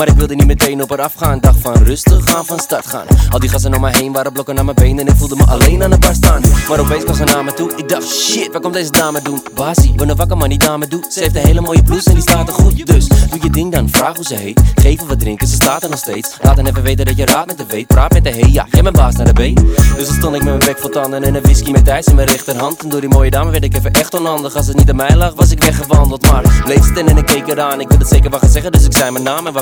Maar ik wilde niet meteen op haar afgaan. Dacht van rustig aan, van start gaan. Al die gasten om me heen waren blokken naar mijn benen en ik voelde me alleen aan de bar staan. Maar opeens kwam ze naar me toe. Ik dacht shit, waar komt deze dame doen? Basie, ben een wakker man die dame doet. Ze heeft een hele mooie blouse en die staat er goed. Dus doe je ding dan, vraag hoe ze heet. Geef haar wat drinken, ze staat er nog steeds. Laat hen even weten dat je raad met de weet. Praat met de hey, ja, jij bent baas naar de B. Dus dan stond ik met mijn bek vol tanden en een whisky met ijs in mijn rechterhand. En door die mooie dame werd ik even echt onhandig. Als het niet aan mij lag, was ik weggewandeld. Maar bleef staan en ik keek eraan. Ik wil het zeker wat gaan zeggen, dus ik zei mijn naam en